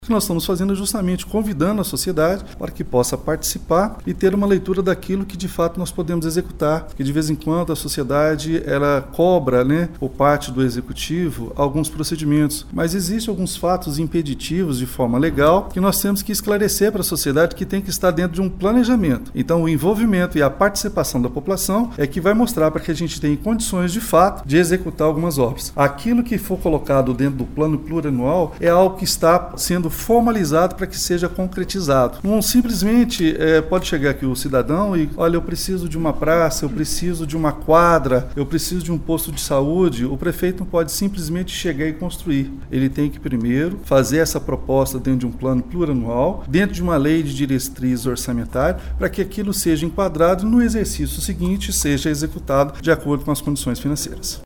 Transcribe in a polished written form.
O que nós estamos fazendo é justamente convidando a sociedade para que possa participar e ter uma leitura daquilo que de fato nós podemos executar, que de vez em quando a sociedade ela cobra, por parte do executivo alguns procedimentos, mas existem alguns fatos impeditivos de forma legal que nós temos que esclarecer para a sociedade que tem que estar dentro de um planejamento. Então o envolvimento e a participação da população é que vai mostrar para que a gente tenha condições de fato de executar algumas obras. Aquilo que for colocado dentro do plano plurianual é algo que está sendo formalizado para que seja concretizado. Não simplesmente pode chegar aqui o cidadão e, olha, eu preciso de uma praça, eu preciso de uma quadra, eu preciso de um posto de saúde. O prefeito não pode simplesmente chegar e construir. Ele tem que primeiro fazer essa proposta dentro de um plano plurianual, dentro de uma lei de diretriz orçamentária, para que aquilo seja enquadrado e no exercício seguinte seja executado de acordo com as condições financeiras.